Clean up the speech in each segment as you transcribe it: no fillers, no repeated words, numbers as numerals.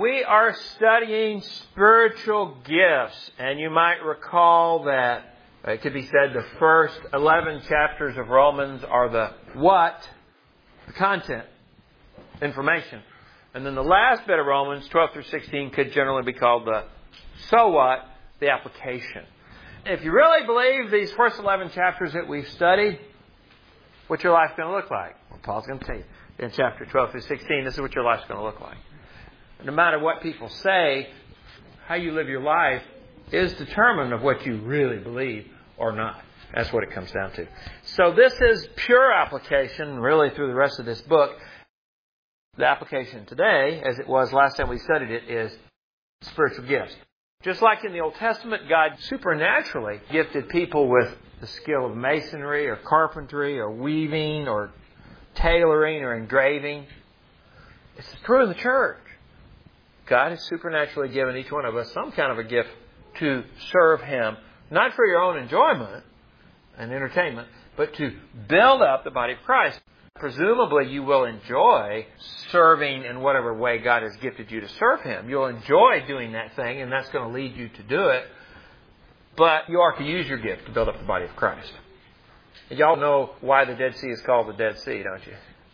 We are studying spiritual gifts, and you might recall that it could be said the first 11 chapters of Romans are the what, the content, information. And then the last bit of Romans, 12 through 16, could generally be called the so what, the application. If you really believe these first 11 chapters that we've studied, what's your life going to look like? Well, Paul's going to tell you in chapter 12 through 16, this is what your life's going to look like. No matter what people say, how you live your life is determined of what you really believe or not. That's what it comes down to. So this is pure application, really, through the rest of this book. The application today, as it was last time we studied it, is spiritual gifts. Just like in the Old Testament, God supernaturally gifted people with the skill of masonry or carpentry or weaving or tailoring or engraving. It's true in the church. God has supernaturally given each one of us some kind of a gift to serve Him, not for your own enjoyment and entertainment, but to build up the body of Christ. Presumably you will enjoy serving in whatever way God has gifted you to serve Him. You'll enjoy doing that thing, and that's going to lead you to do it. But you are to use your gift to build up the body of Christ. And y'all know why the Dead Sea is called the Dead Sea, don't you?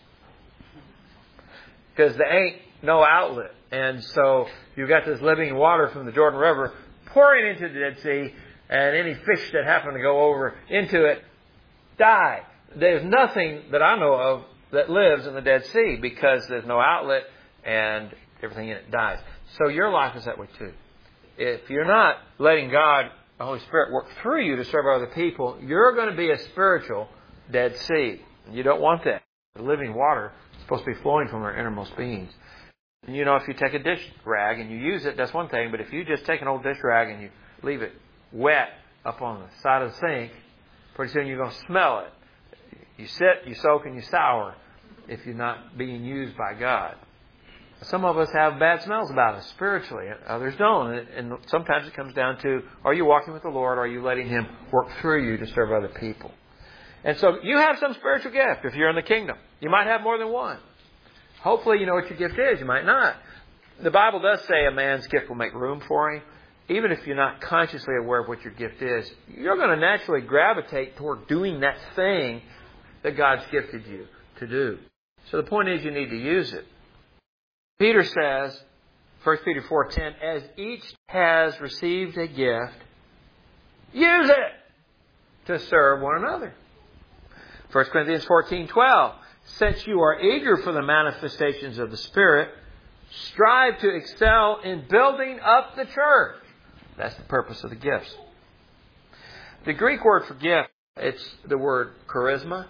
Because there ain't no outlet. And so you've got this living water from the Jordan River pouring into the Dead Sea, and any fish that happen to go over into it die. There's nothing that I know of that lives in the Dead Sea because there's no outlet and everything in it dies. So your life is that way too. If you're not letting God, the Holy Spirit, work through you to serve other people, you're going to be a spiritual Dead Sea. You don't want that. The living water is supposed to be flowing from our innermost beings. And you know, if you take a dish rag and you use it, that's one thing. But if you just take an old dish rag and you leave it wet up on the side of the sink, pretty soon you're going to smell it. You sit, you soak, and you sour if you're not being used by God. Some of us have bad smells about us spiritually. Others don't. And sometimes it comes down to, are you walking with the Lord? Or are you letting Him work through you to serve other people? And so you have some spiritual gift if you're in the kingdom. You might have more than one. Hopefully you know what your gift is. You might not. The Bible does say a man's gift will make room for him. Even if you're not consciously aware of what your gift is, you're going to naturally gravitate toward doing that thing that God's gifted you to do. So the point is you need to use it. Peter says, 1 Peter 4:10, as each has received a gift, use it to serve one another. 1 Corinthians 14:12, since you are eager for the manifestations of the Spirit, strive to excel in building up the church. That's the purpose of the gifts. The Greek word for gift, it's the word charisma.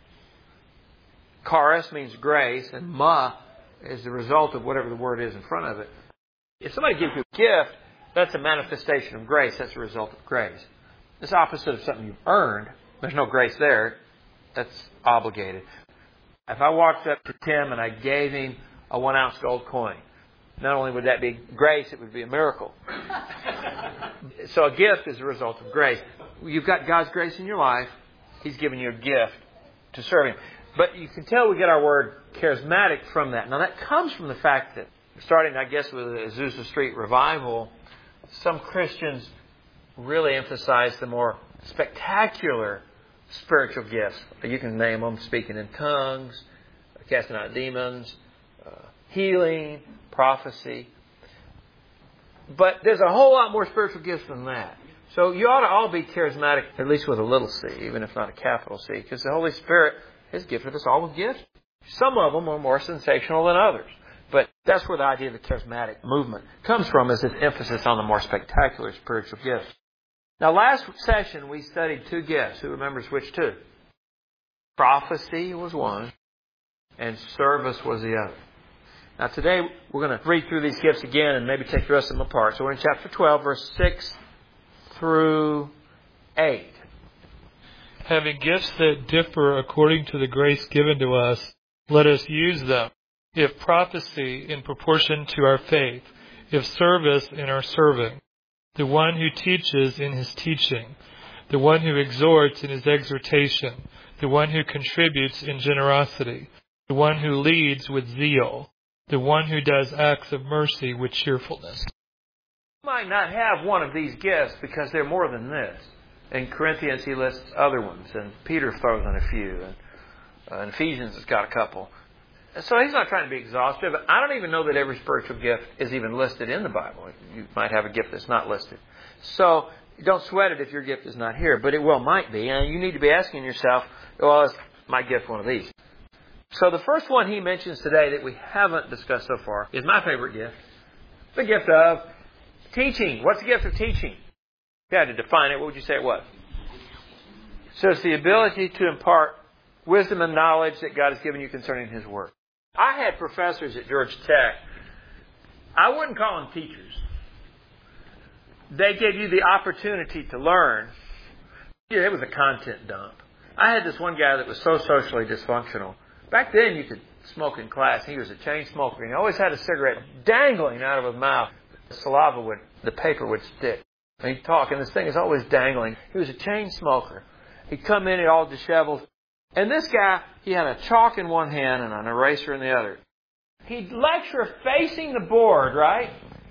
Charis means grace, and ma is the result of whatever the word is in front of it. If somebody gives you a gift, that's a manifestation of grace. That's a result of grace. It's opposite of something you've earned. There's no grace there. That's obligated. If I walked up to Tim and I gave him a 1-ounce gold coin, not only would that be grace, it would be a miracle. So a gift is a result of grace. You've got God's grace in your life. He's given you a gift to serve Him. But you can tell we get our word charismatic from that. Now that comes from the fact that, starting I guess with the Azusa Street revival, some Christians really emphasize the more spectacular spiritual gifts. You can name them: speaking in tongues, casting out demons, healing, prophecy. But there's a whole lot more spiritual gifts than that. So you ought to all be charismatic, at least with a little c, even if not a capital C, because the Holy Spirit has gifted us all with gifts. Some of them are more sensational than others. But that's where the idea of the charismatic movement comes from, is this emphasis on the more spectacular spiritual gifts. Now, last session we studied 2 gifts. Who remembers which 2? Prophecy was one, and service was the other. Now, today we're going to read through these gifts again and maybe take the rest of them apart. So we're in chapter 12, verse 6 through 8. Having gifts that differ according to the grace given to us, let us use them. If prophecy, in proportion to our faith. If service, in our serving. The one who teaches, in his teaching. The one who exhorts, in his exhortation. The one who contributes, in generosity. The one who leads, with zeal. the one who does acts of mercy with cheerfulness. You might not have one of these gifts because they're more than this. In Corinthians, he lists other ones, and Peter throws in a few, and Ephesians has got a couple. So he's not trying to be exhaustive. I don't even know that every spiritual gift is even listed in the Bible. You might have a gift that's not listed. So don't sweat it if your gift is not here, but it well might be. And you need to be asking yourself, well, is my gift one of these? So the first one he mentions today that we haven't discussed so far is my favorite gift. The gift of teaching. What's the gift of teaching? If you had to define it, what would you say it was? So it's the ability to impart wisdom and knowledge that God has given you concerning His Word. I had professors at Georgia Tech. I wouldn't call them teachers. They gave you the opportunity to learn. It was a content dump. I had this one guy that was so socially dysfunctional. Back then you could smoke in class. He was a chain smoker. He always had a cigarette dangling out of his mouth. The paper would stick. And he'd talk, and this thing is always dangling. He was a chain smoker. He'd come in all disheveled. And this guy, he had a chalk in one hand and an eraser in the other. He'd lecture facing the board, right?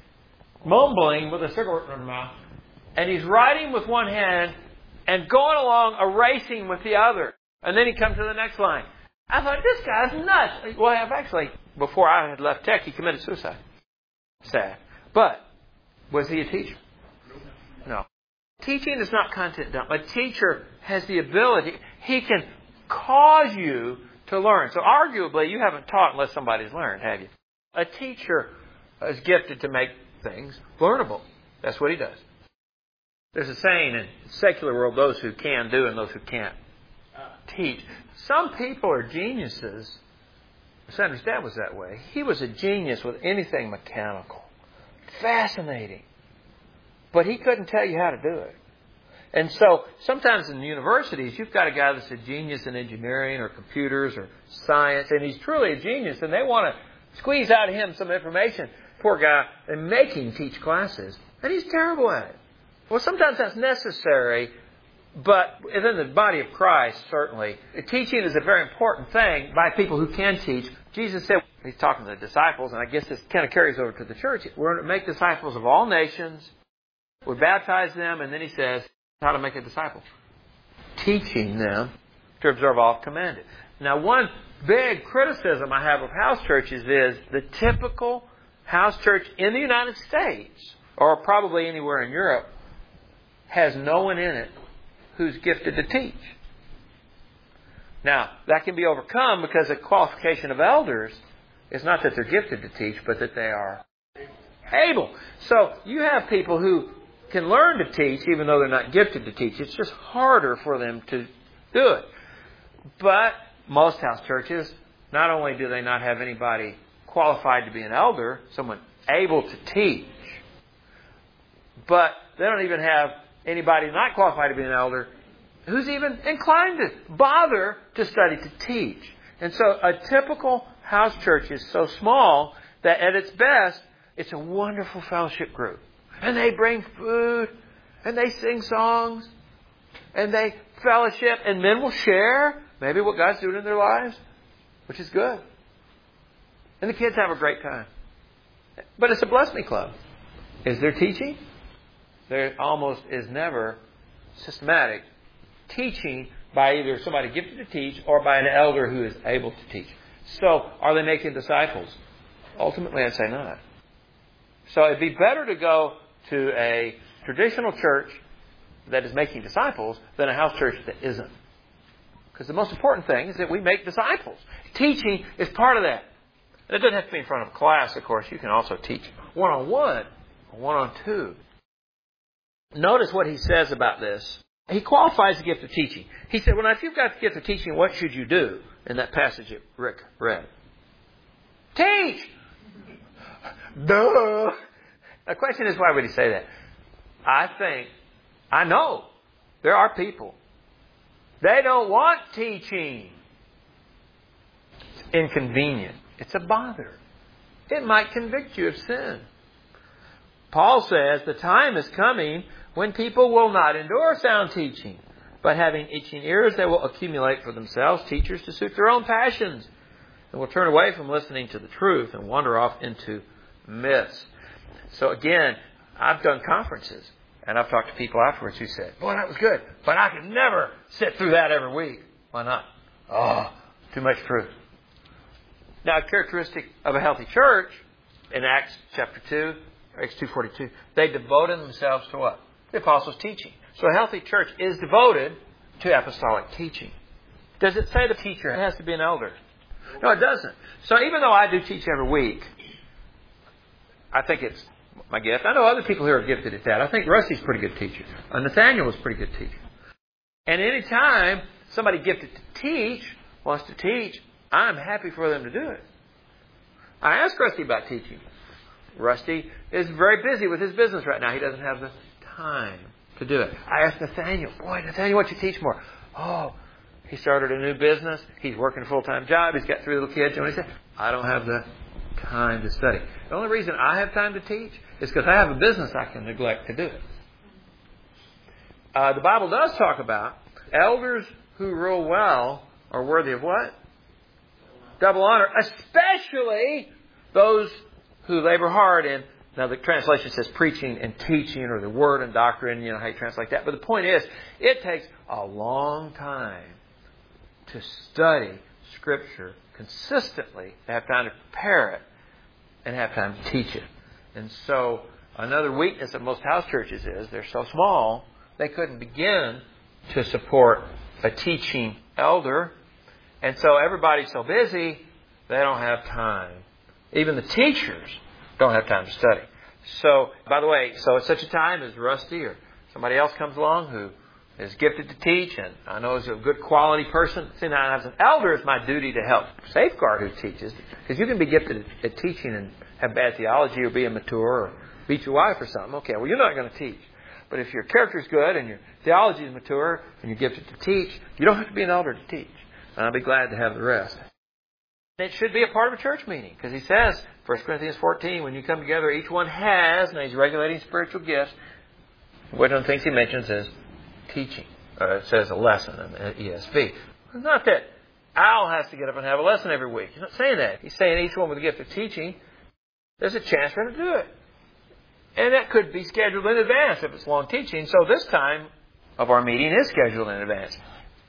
Mumbling with a cigarette in his mouth. And he's writing with one hand and going along erasing with the other. And then he'd come to the next line. I thought, this guy's nuts. Well, actually, before I had left Tech, he committed suicide. Sad. But, was he a teacher? No. Teaching is not content dump. A teacher has the ability, he can cause you to learn. So arguably, you haven't taught unless somebody's learned, have you? A teacher is gifted to make things learnable. That's what he does. There's a saying in the secular world, those who can do and those who can't teach. Some people are geniuses. Senator Stab was that way. He was a genius with anything mechanical. Fascinating. But he couldn't tell you how to do it. And so sometimes in universities, you've got a guy that's a genius in engineering or computers or science, and he's truly a genius, and they want to squeeze out of him some information. Poor guy, and make him teach classes. And he's terrible at it. Well, sometimes that's necessary, but within the body of Christ, certainly, teaching is a very important thing by people who can teach. Jesus said, he's talking to the disciples, and I guess this kind of carries over to the church. We're going to make disciples of all nations. We baptize them, and then he says, how to make a disciple. Teaching them to observe all I've commanded. Now, one big criticism I have of house churches is the typical house church in the United States, or probably anywhere in Europe, has no one in it who's gifted to teach. Now, that can be overcome because the qualification of elders is not that they're gifted to teach, but that they are able. So, you have people who can learn to teach even though they're not gifted to teach. It's just harder for them to do it. But most house churches, not only do they not have anybody qualified to be an elder, someone able to teach, but they don't even have anybody not qualified to be an elder who's even inclined to bother to study to teach. And so a typical house church is so small that at its best, it's a wonderful fellowship group. And they bring food, and they sing songs, and they fellowship, and men will share maybe what God's doing in their lives, which is good. And the kids have a great time. But it's a bless me club. Is there teaching? There almost is never systematic teaching by either somebody gifted to teach or by an elder who is able to teach. So, are they making disciples? Ultimately, I'd say not. So, it'd be better to go to a traditional church that is making disciples than a house church that isn't. Because the most important thing is that we make disciples. Teaching is part of that. And it doesn't have to be in front of a class, of course. You can also teach one-on-one or one-on-two. Notice what he says about this. He qualifies the gift of teaching. He said, well, now, if you've got the gift of teaching, what should you do? In that passage that Rick read. Teach! Duh! The question is, why would he say that? I know there are people. They don't want teaching. It's inconvenient. It's a bother. It might convict you of sin. Paul says the time is coming when people will not endure sound teaching, but having itching ears, they will accumulate for themselves teachers to suit their own passions, And we'll turn away from listening to the truth and wander off into myths. So again, I've done conferences, and I've talked to people afterwards who said, boy, that was good, but I could never sit through that every week. Why not? Oh, too much truth. Now, a characteristic of a healthy church, in Acts chapter 2, Acts 2:42, they devoted themselves to what? The apostles' teaching. So a healthy church is devoted to apostolic teaching. Does it say the teacher has to be an elder? No, it doesn't. So even though I do teach every week, I think it's my gift. I know other people here are gifted at that. I think Rusty's a pretty good teacher. Nathaniel was a pretty good teacher. And any time somebody gifted to teach wants to teach, I'm happy for them to do it. I asked Rusty about teaching. Rusty is very busy with his business right now. He doesn't have the time to do it. I asked Nathaniel, boy, Nathaniel, what you teach more? Oh, he started a new business. He's working a full-time job. He's got 3 little kids. And he said, I don't have the time to study. The only reason I have time to teach is because I have a business I can neglect to do it. The Bible does talk about elders who rule well are worthy of what? Double honor, especially those who labor hard in, now the translation says preaching and teaching, or the word and doctrine, you know how you translate that. But the point is, it takes a long time to study Scripture consistently, to have time to prepare it, and have time to teach it. And so, another weakness of most house churches is they're so small, they couldn't begin to support a teaching elder. And so everybody's so busy, they don't have time. Even the teachers don't have time to study. So, by the way, so at such a time as Rusty or somebody else comes along who is gifted to teach, and I know is a good quality person, see, now as an elder, it's my duty to help safeguard who teaches. Because you can be gifted at teaching and have bad theology or be immature or beat your wife or something. Okay, well, you're not going to teach. But if your character's good and your theology is mature and you're gifted to teach, you don't have to be an elder to teach. And I'll be glad to have the rest. It should be a part of a church meeting, because he says, 1 Corinthians 14, when you come together, each one has, and he's regulating spiritual gifts. One of the things he mentions is teaching. It says a lesson in the ESV. It's not that Al has to get up and have a lesson every week. He's not saying that. He's saying each one with a gift of teaching, there's a chance for him to do it. And that could be scheduled in advance if it's long teaching. So this time of our meeting is scheduled in advance.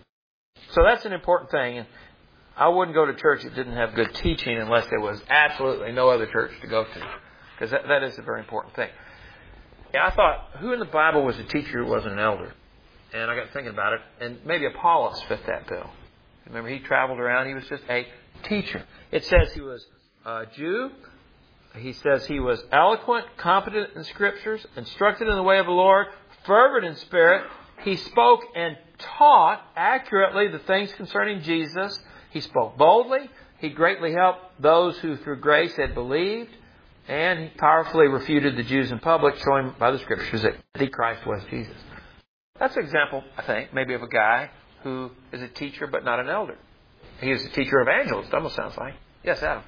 So that's an important thing. And I wouldn't go to church that didn't have good teaching unless there was absolutely no other church to go to. Because that is a very important thing. Yeah, I thought, who in the Bible was a teacher who wasn't an elder? And I got thinking about it. And maybe Apollos fit that bill. Remember, he traveled around. He was just a teacher. It says he was a Jew. He says he was eloquent, competent in Scriptures, instructed in the way of the Lord, fervent in spirit. He spoke and taught accurately the things concerning Jesus. He spoke boldly. He greatly helped those who through grace had believed. And he powerfully refuted the Jews in public, showing by the Scriptures that the Christ was Jesus. That's an example, I think, maybe of a guy who is a teacher but not an elder. He is a teacher evangelist, almost sounds like. Yes, Adam.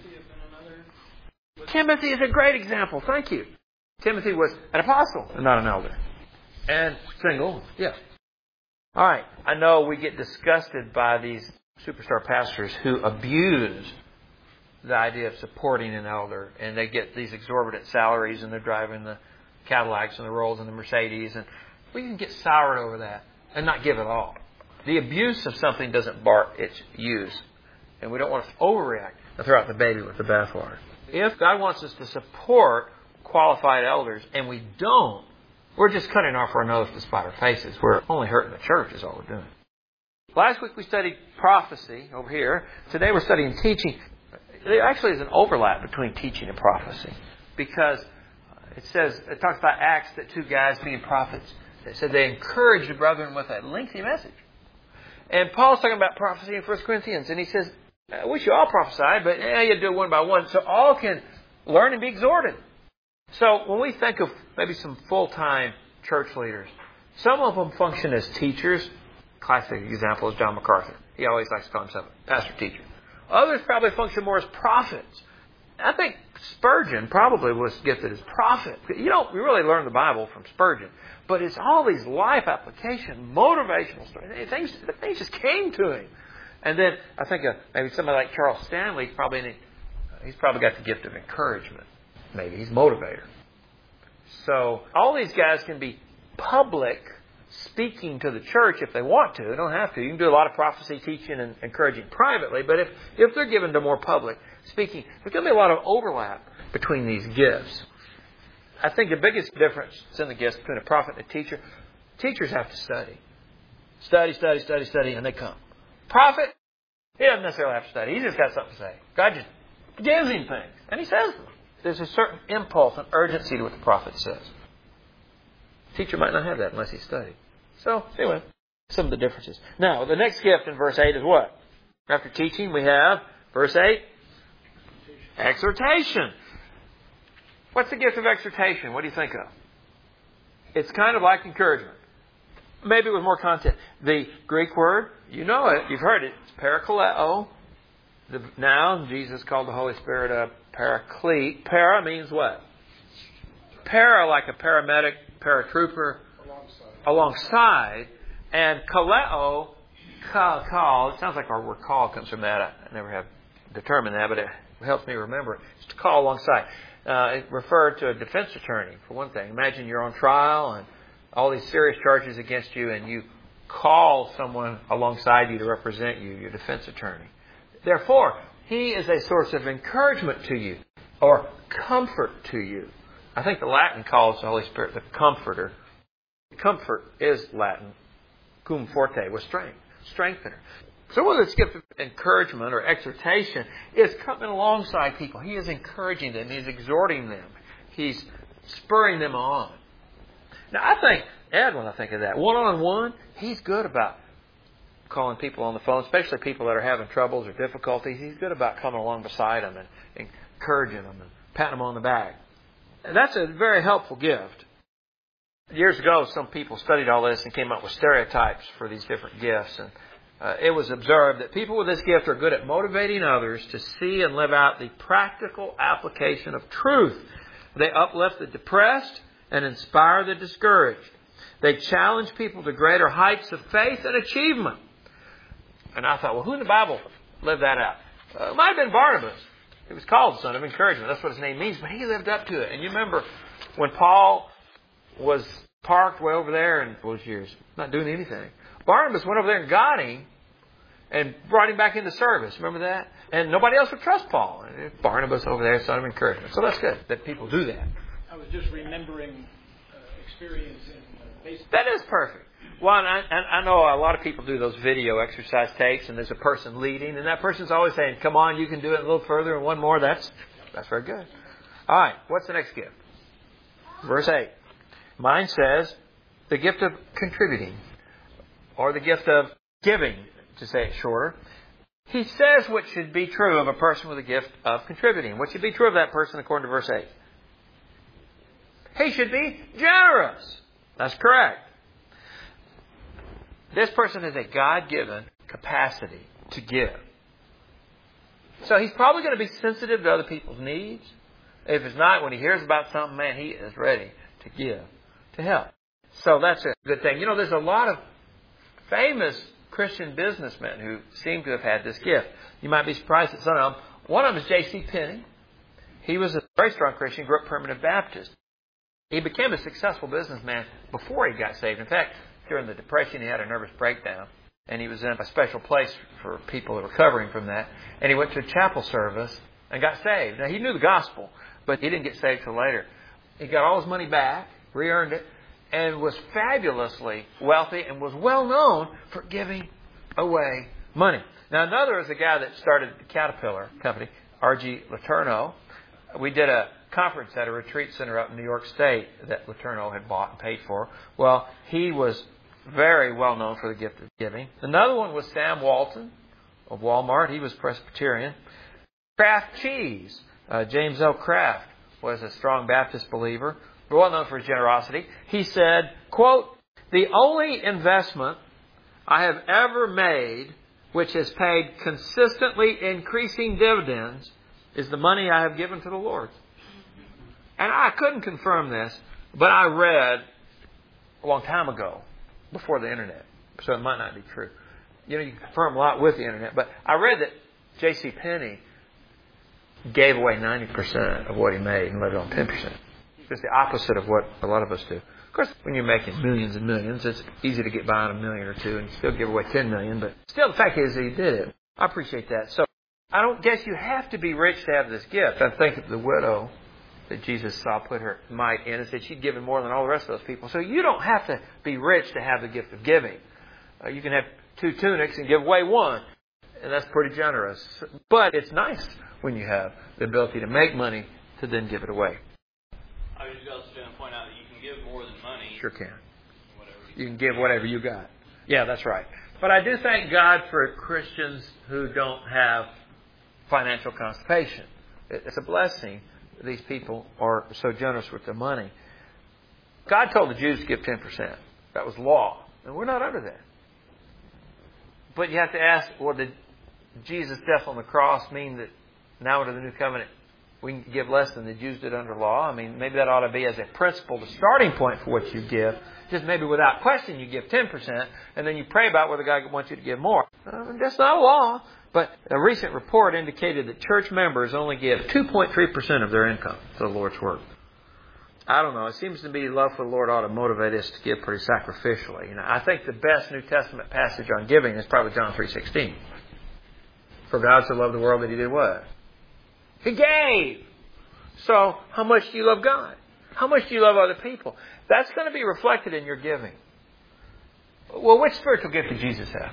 Timothy is a great example. Thank you. Timothy was an apostle and not an elder. And single. Yeah. All right. I know we get disgusted by these superstar pastors who abuse the idea of supporting an elder. And they get these exorbitant salaries and they're driving the Cadillacs and the Rolls and the Mercedes. And we can get soured over that and not give it all. The abuse of something doesn't bar its use. And we don't want to overreact and throw out the baby with the bathwater. If God wants us to support qualified elders and we don't, we're just cutting off our nose to spite our faces. We're only hurting the church is all we're doing. Last week we studied prophecy over here. Today we're studying teaching. There actually is an overlap between teaching and prophecy. Because it talks about Acts that 2 guys being prophets. It said they encouraged the brethren with a lengthy message. And Paul's talking about prophecy in 1 Corinthians. And he says, I wish you all prophesied, but you do it one by one so all can learn and be exhorted. So when we think of maybe some full-time church leaders, some of them function as teachers. Classic example is John MacArthur. He always likes to call himself a pastor-teacher. Others probably function more as prophets. I think Spurgeon probably was gifted as prophet. We really learn the Bible from Spurgeon. But it's all these life application, motivational stories. Things just came to him. And then I think maybe somebody like Charles Stanley, he's probably got the gift of encouragement. Maybe he's a motivator. So all these guys can be public speaking to the church if they want to. They don't have to. You can do a lot of prophecy teaching and encouraging privately, but if they're given to more public speaking, there's going to be a lot of overlap between these gifts. I think the biggest difference in the gifts between a prophet and a teacher, teachers have to study. Study, and they come. Prophet, he doesn't necessarily have to study. He's just got something to say. God just gives him things, and he says them. There's a certain impulse and urgency to what the prophet says. Teacher might not have that unless he studied. So, anyway, some of the differences. Now, the next gift in verse 8 is what? After teaching, we have, verse 8, exhortation. What's the gift of exhortation? What do you think of? It's kind of like encouragement. Maybe with more content. The Greek word, you know it, you've heard it, it's parakaleo. The noun, Jesus called the Holy Spirit a paraclete. Para means what? Para, like a paramedic, paratrooper. Alongside. And kaleo, call. It sounds like our word call comes from that. I never have determined that, but it helps me remember it. It's to call alongside. It referred to a defense attorney, for one thing. Imagine you're on trial and all these serious charges against you, and you call someone alongside you to represent you, your defense attorney. Therefore, he is a source of encouragement to you, or comfort to you. I think the Latin calls the Holy Spirit the Comforter. Comfort is Latin, cum forte, with strength, strengthener. So whether it's gift of encouragement or exhortation, is coming alongside people. He is encouraging them. He's exhorting them. He's spurring them on. Now, I think, Ed, when I think of that, one-on-one, he's good about calling people on the phone, especially people that are having troubles or difficulties. He's good about coming along beside them and encouraging them and patting them on the back. And that's a very helpful gift. Years ago, some people studied all this and came up with stereotypes for these different gifts. And it was observed that people with this gift are good at motivating others to see and live out the practical application of truth. They uplift the depressed and inspire the discouraged. They challenge people to greater heights of faith and achievement. And I thought, well, who in the Bible lived that out? It might have been Barnabas. He was called Son of Encouragement. That's what his name means. But he lived up to it. And you remember when Paul was parked way over there in those years, not doing anything. Barnabas went over there and got him and brought him back into service. Remember that? And nobody else would trust Paul. And Barnabas over there, Son of Encouragement. So that's good that people do that. I was just remembering experience in basic. That is perfect. Well, I know a lot of people do those video exercise tapes, and there's a person leading, and that person's always saying, come on, you can do it a little further and one more. That's very good. All right, what's the next gift? Verse 8. Mine says the gift of contributing, or the gift of giving, to say it shorter. He says what should be true of a person with a gift of contributing. What should be true of that person according to verse 8? He should be generous. That's correct. This person has a God-given capacity to give. So he's probably going to be sensitive to other people's needs. If it's not, when he hears about something, man, he is ready to give, to help. So that's a good thing. You know, there's a lot of famous Christian businessmen who seem to have had this gift. You might be surprised at some of them. One of them is J.C. Penney. He was a very strong Christian, grew up Primitive Baptist. He became a successful businessman before he got saved. In fact, during the Depression, he had a nervous breakdown, and he was in a special place for people recovering from that. And he went to a chapel service and got saved. Now, he knew the gospel, but he didn't get saved till later. He got all his money back, re-earned it, and was fabulously wealthy and was well known for giving away money. Now, another is a guy that started the Caterpillar Company, R.G. Letourneau. We did a conference at a retreat center up in New York State that Letourneau had bought and paid for. Well, he was very well known for the gift of giving. Another one was Sam Walton of Walmart. He was Presbyterian. Kraft Cheese. James L. Kraft was a strong Baptist believer, well known for his generosity. He said, quote, "The only investment I have ever made which has paid consistently increasing dividends is the money I have given to the Lord." And I couldn't confirm this, but I read a long time ago, before the internet, so it might not be true. You can confirm a lot with the internet. But I read that J.C. Penney gave away 90% of what he made and let it on 10%. It's the opposite of what a lot of us do. Of course, when you're making millions and millions, it's easy to get by on $1 million or $2 million and still give away $10 million. But still, the fact is that he did it. I appreciate that. So I don't guess you have to be rich to have this gift. I think of the widow that Jesus saw put her mite in and said she'd given more than all the rest of those people. So you don't have to be rich to have the gift of giving. You can have 2 tunics and give away 1. And that's pretty generous. But it's nice when you have the ability to make money to then give it away. I was just going to point out that you can give more than money. Sure can. You can give whatever you got. Yeah, that's right. But I do thank God for Christians who don't have financial constipation. It's a blessing. These people are so generous with their money. God told the Jews to give 10%. That was law. And we're not under that. But you have to ask, well, did Jesus' death on the cross mean that now under the new covenant we can give less than the Jews did under law? I mean, maybe that ought to be as a principle, the starting point for what you give. Just maybe without question you give 10%, and then you pray about whether God wants you to give more. That's not a law. But a recent report indicated that church members only give 2.3% of their income to the Lord's work. I don't know. It seems to me love for the Lord ought to motivate us to give pretty sacrificially. I think the best New Testament passage on giving is probably John 3:16. For God so loved the world that He did what? He gave. So, how much do you love God? How much do you love other people? That's going to be reflected in your giving. Well, which spiritual gift did Jesus have?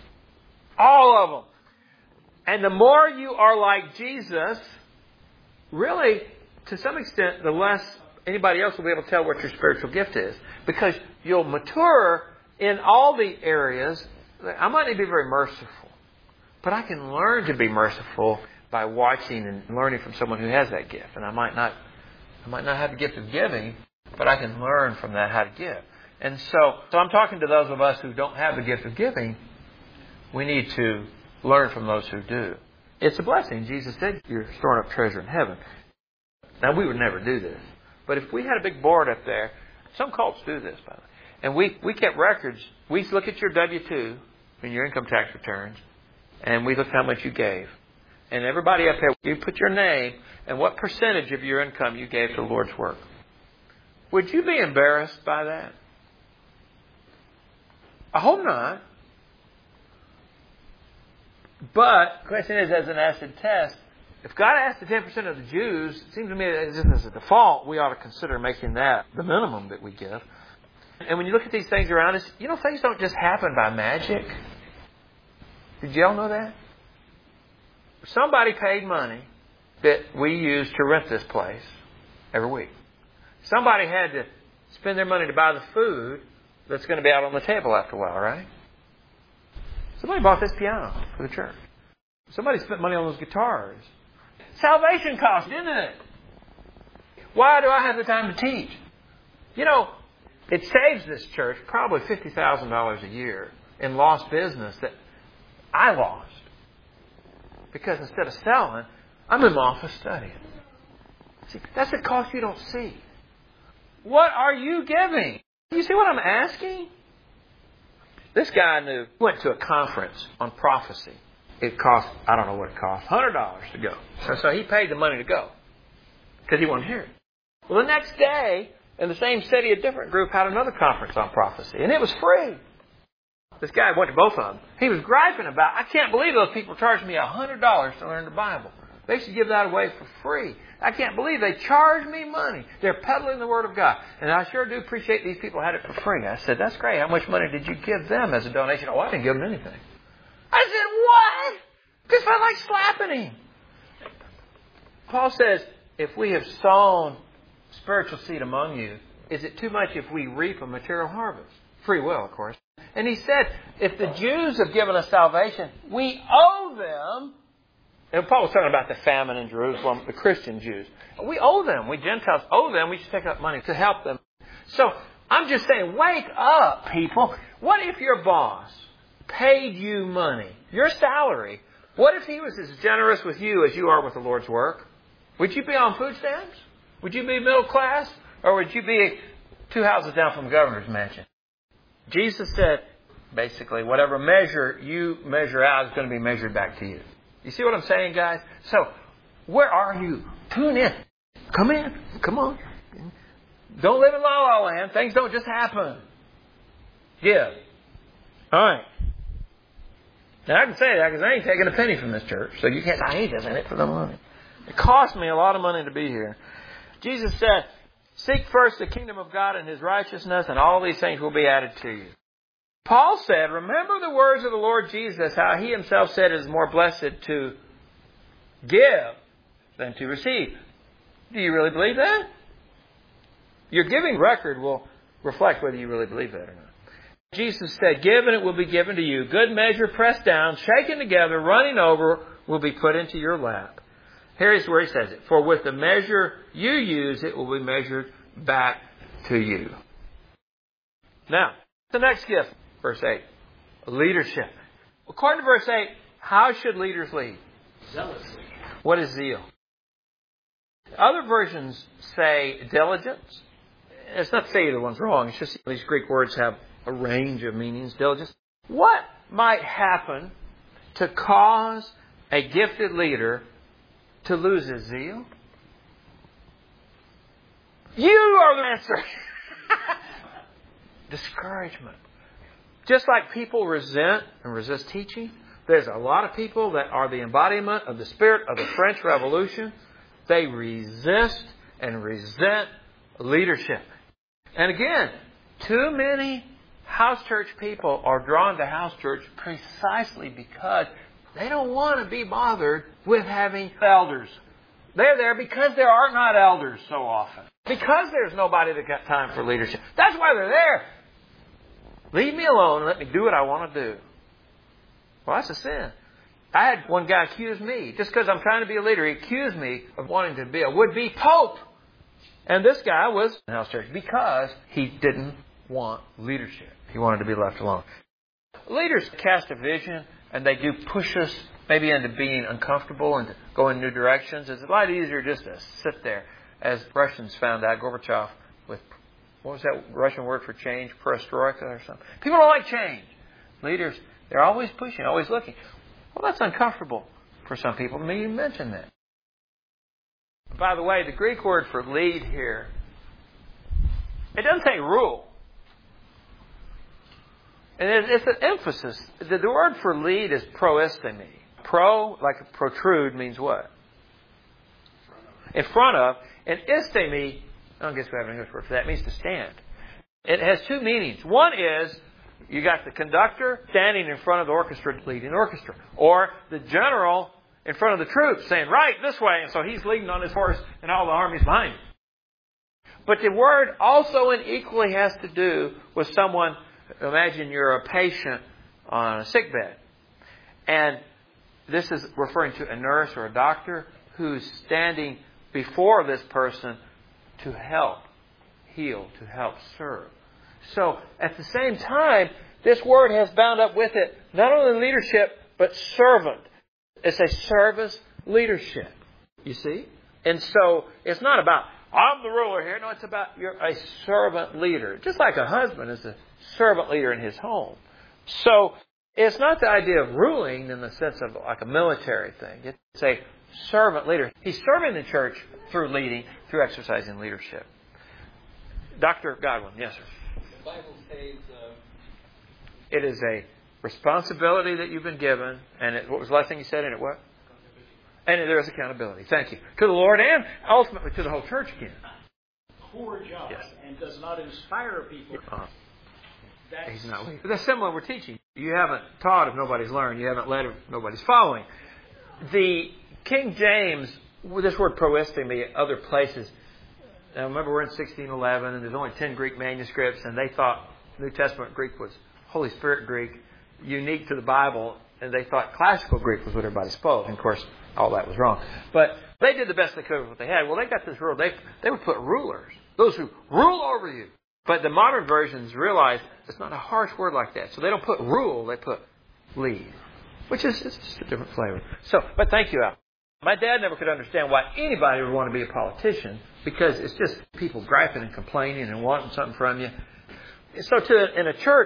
All of them. And the more you are like Jesus, really, to some extent, the less anybody else will be able to tell what your spiritual gift is. Because you'll mature in all the areas. I might not be very merciful, but I can learn to be merciful by watching and learning from someone who has that gift. And I might not have the gift of giving, but I can learn from that how to give. And so I'm talking to those of us who don't have the gift of giving. We need to learn from those who do. It's a blessing. Jesus said you're storing up treasure in heaven. Now, we would never do this. But if we had a big board up there, some cults do this, by the way, and we kept records. We look at your W-2 and your income tax returns, and we look how much you gave. And everybody up here, you put your name and what percentage of your income you gave to the Lord's work. Would you be embarrassed by that? I hope not. But the question is, as an acid test, if God asked the 10% of the Jews, it seems to me that as a default, we ought to consider making that the minimum that we give. And when you look at these things around us, things don't just happen by magic. Did y'all know that? Somebody paid money that we use to rent this place every week. Somebody had to spend their money to buy the food that's going to be out on the table after a while, right? Somebody bought this piano for the church. Somebody spent money on those guitars. Salvation cost, didn't it? Why do I have the time to teach? It saves this church probably $50,000 a year in lost business that I lost. Because instead of selling, I'm in my office studying. See, that's the cost you don't see. What are you giving? You see what I'm asking? This guy I knew went to a conference on prophecy. It cost, I don't know what it cost, $100 to go. So he paid the money to go because he wanted to hear it. Well, the next day, in the same city, a different group had another conference on prophecy, and it was free. This guy went to both of them. He was griping about, I can't believe those people charged me $100 to learn the Bible. They should give that away for free. I can't believe they charge me money. They're peddling the Word of God. And I sure do appreciate these people had it for free. I said, that's great. How much money did you give them as a donation? Oh, I didn't give them anything. I said, what? Because I like slapping him. Paul says, if we have sown spiritual seed among you, is it too much if we reap a material harvest? Free will, of course. And he said, if the Jews have given us salvation, we owe them. And Paul was talking about the famine in Jerusalem, the Christian Jews. We owe them. We Gentiles owe them. We should take up money to help them. So I'm just saying, wake up, people. What if your boss paid you money, your salary? What if he was as generous with you as you are with the Lord's work? Would you be on food stamps? Would you be middle class? Or would you be 2 houses down from the governor's mansion? Jesus said, Basically, whatever measure you measure out is going to be measured back to you. You see what I'm saying, guys? So, where are you? Tune in. Come in. Come on. Don't live in la-la land. Things don't just happen. Give. All right. Now, I can say that because I ain't taking a penny from this church. So you can't, I ain't just in it for the money. It cost me a lot of money to be here. Jesus said, seek first the kingdom of God and His righteousness, and all these things will be added to you. Paul said, remember the words of the Lord Jesus, how He Himself said it is more blessed to give than to receive. Do you really believe that? Your giving record will reflect whether you really believe that or not. Jesus said, give and it will be given to you. Good measure, pressed down, shaken together, running over, will be put into your lap. Here's where He says it. For with the measure you use, it will be measured back to you. Now, the next gift, verse 8. Leadership. According to verse 8, how should leaders lead? Zealously. What is zeal? Other versions say diligence. It's not to say either one's wrong. It's just these Greek words have a range of meanings. Diligence. What might happen to cause a gifted leader to lose his zeal? You are the answer. Discouragement. Just like people resent and resist teaching, there's a lot of people that are the embodiment of the spirit of the French Revolution. They resist and resent leadership. And again, too many house church people are drawn to house church precisely because they don't want to be bothered with having elders. They're there because there are not elders so often. Because there's nobody that got time for leadership. That's why they're there. Leave me alone and let me do what I want to do. Well, that's a sin. I had one guy accuse me, just because I'm trying to be a leader, he accused me of wanting to be a would-be pope. And this guy was in house church because he didn't want leadership. He wanted to be left alone. Leaders cast a vision and they do push us maybe into being uncomfortable and to go in new directions. It's a lot easier just to sit there. As Russians found out, Gorbachev with, what was that Russian word for change? Perestroika or something. People don't like change. Leaders, they're always pushing, always looking. Well, that's uncomfortable for some people. Maybe you mention that. By the way, the Greek word for lead here, it doesn't say rule. And it's an emphasis. The word for lead is proistemi. Pro, like protrude, means what? In front of. And istemi, I guess we have an English word for that, means to stand. It has two meanings. One is, you got the conductor standing in front of the orchestra, leading the orchestra. Or the general in front of the troops saying, right, this way. And so he's leading on his horse and all the army's behind him. But the word also and equally has to do with someone. Imagine you're a patient on a sick bed. And this is referring to a nurse or a doctor who's standing before this person to help heal, to help serve. So, at the same time, this word has bound up with it not only leadership, but servant. It's a service leadership, you see? And so, it's not about, I'm the ruler here. No, it's about you're a servant leader. Just like a husband is a servant leader in his home. So, it's not the idea of ruling in the sense of like a military thing. It's a servant leader. He's serving the church through leading, through exercising leadership. Dr. Godwin, yes, sir. The Bible says it is a responsibility that you've been given. And what was the last thing you said in it? What? And there is accountability. Thank you. To the Lord and ultimately to the whole church again. Poor job. Yes. And does not inspire people. He's not leading. That's similar we're teaching. You haven't taught if nobody's learned. You haven't led if nobody's following. The King James, this word proistemi, other places. Now remember we're in 1611 and there's only 10 Greek manuscripts and they thought New Testament Greek was Holy Spirit Greek, unique to the Bible, and they thought classical Greek was what everybody spoke. And of course, all that was wrong. But they did the best they could with what they had. Well, they got this rule. They would put rulers, those who rule over you. But the modern versions realize it's not a harsh word like that. So they don't put rule, they put lead, which is just a different flavor. So, but thank you, Al. My dad never could understand why anybody would want to be a politician because it's just people griping and complaining and wanting something from you. So in a church,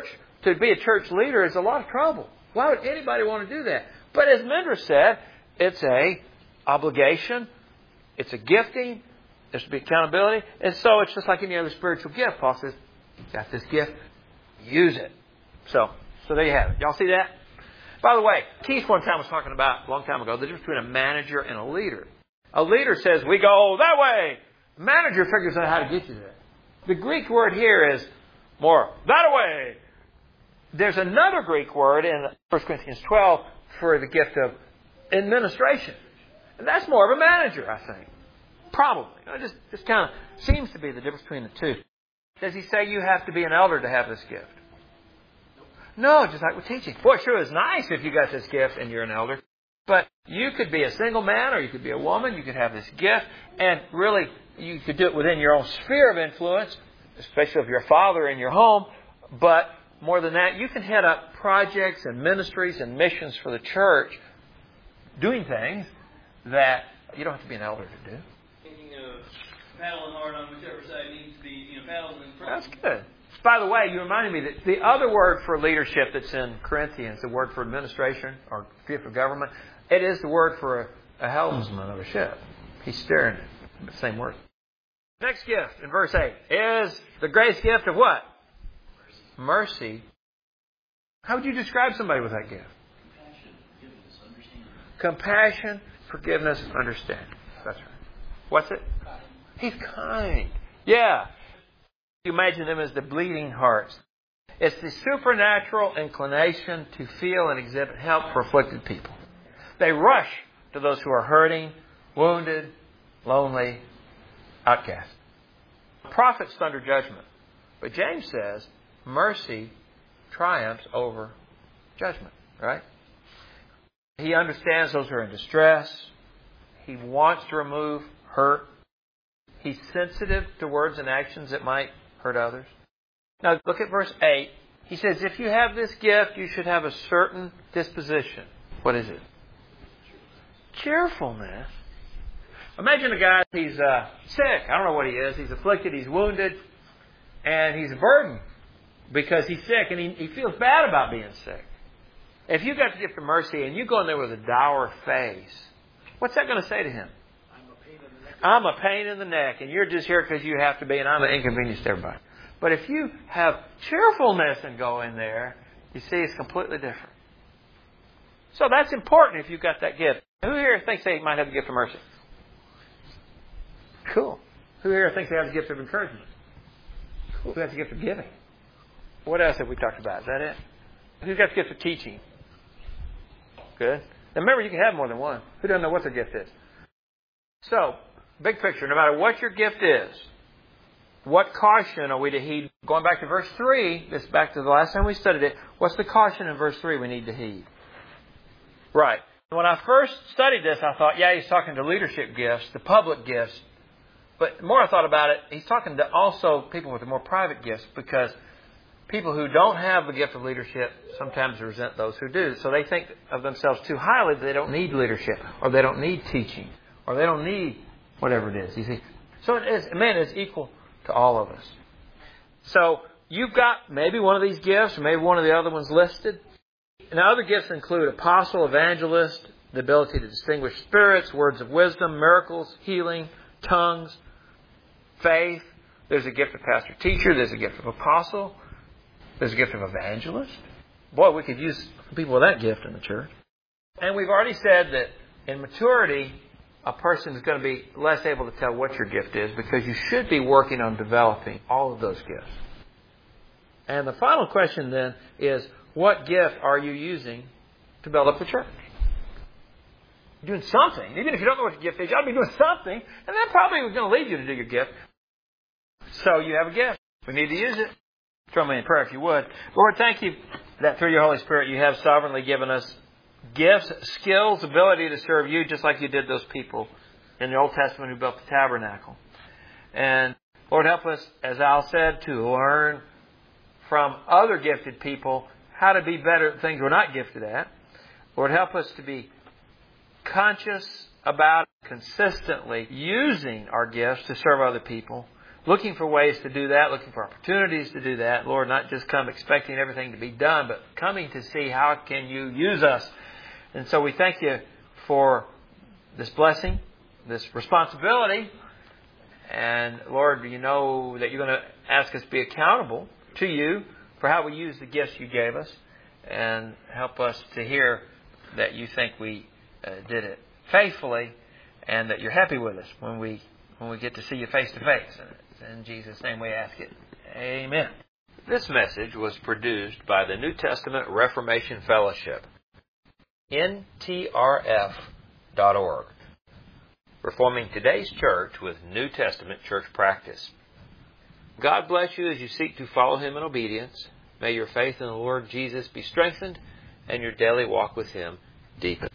to be a church leader is a lot of trouble. Why would anybody want to do that? But as Mindra said, it's a obligation. It's a gifting. There should be accountability. And so it's just like any other spiritual gift. Paul says, you've got this gift, use it. So there you have it. Y'all see that? By the way, Keith one time was talking about, a long time ago, the difference between a manager and a leader. A leader says, we go that way. A manager figures out how to get you there. The Greek word here is more that way. There's another Greek word in 1 Corinthians 12 for the gift of administration. And that's more of a manager, I think. Probably. Just kind of seems to be the difference between the two. Does he say you have to be an elder to have this gift? No, just like with teaching. Boy, it sure is nice if you got this gift and you're an elder. But you could be a single man or you could be a woman. You could have this gift. And really, you could do it within your own sphere of influence, especially if you're a father in your home. But more than that, you can head up projects and ministries and missions for the church, doing things that you don't have to be an elder to do. Thinking of paddling hard on whichever side needs to be, paddling in front. That's good. By the way, you reminded me that the other word for leadership that's in Corinthians, the word for administration or gift of government, it is the word for a helmsman of a ship. He's steering it. The same word. Next gift in verse 8 is the grace gift of what? Mercy. How would you describe somebody with that gift? Compassion, forgiveness, understanding. That's right. What's it? He's kind. Yeah. You imagine them as the bleeding hearts. It's the supernatural inclination to feel and exhibit help for afflicted people. They rush to those who are hurting, wounded, lonely, outcast. Prophets thunder judgment. But James says mercy triumphs over judgment. Right? He understands those who are in distress. He wants to remove hurt. He's sensitive to words and actions that might hurt others. Now look at verse 8. He says, if you have this gift, you should have a certain disposition. What is it? Cheerfulness. Imagine a guy, he's sick. I don't know what he is. He's afflicted, he's wounded, and he's burdened because he's sick, and he feels bad about being sick. If you got the gift of mercy and you go in there with a dour face, what's that going to say to him? I'm a pain in the neck, and you're just here because you have to be, and I'm an inconvenience to everybody. But if you have cheerfulness and go in there, you see it's completely different. So that's important if you've got that gift. Who here thinks they might have the gift of mercy? Cool. Who here thinks they have the gift of encouragement? Cool. Who has the gift of giving? What else have we talked about? Is that it? Who's got the gift of teaching? Good. Now remember, you can have more than one. Who doesn't know what their gift is? So, big picture, no matter what your gift is, what caution are we to heed? Going back to verse 3, this back to the last time we studied it, what's the caution in verse 3 we need to heed? Right. When I first studied this, I thought, yeah, he's talking to leadership gifts, the public gifts. But the more I thought about it, he's talking to also people with the more private gifts, because people who don't have the gift of leadership sometimes resent those who do. So they think of themselves too highly that they don't need leadership, or they don't need teaching, or they don't need whatever it is. You see, so it's equal to all of us. So you've got maybe one of these gifts, or maybe one of the other ones listed. Now, other gifts include apostle, evangelist, the ability to distinguish spirits, words of wisdom, miracles, healing, tongues, faith. There's a gift of pastor teacher. There's a gift of apostle. There's a gift of evangelist. Boy, we could use people with that gift in the church. And we've already said that in maturity, a person is going to be less able to tell what your gift is, because you should be working on developing all of those gifts. And the final question then is, what gift are you using to build up the church? You're doing something. Even if you don't know what your gift is, you ought to be doing something. And that probably is going to lead you to do your gift. So you have a gift. We need to use it. Join me in prayer if you would. Lord, thank you that through your Holy Spirit you have sovereignly given us gifts, skills, ability to serve you, just like you did those people in the Old Testament who built the tabernacle. And Lord, help us, as Al said, to learn from other gifted people how to be better at things we're not gifted at. Lord, help us to be conscious about consistently using our gifts to serve other people. looking for ways to do that, looking for opportunities to do that. Lord, not just come expecting everything to be done, but coming to see how can you use us. And so we thank you for this blessing, this responsibility. And Lord, you know that you're going to ask us to be accountable to you for how we use the gifts you gave us. And help us to hear that you think we did it faithfully and that you're happy with us when we get to see you face to face. In Jesus' name we ask it. Amen. This message was produced by the New Testament Reformation Fellowship, ntrf.org, reforming today's church with New Testament church practice. God bless you as you seek to follow Him in obedience. May your faith in the Lord Jesus be strengthened and your daily walk with Him deepened.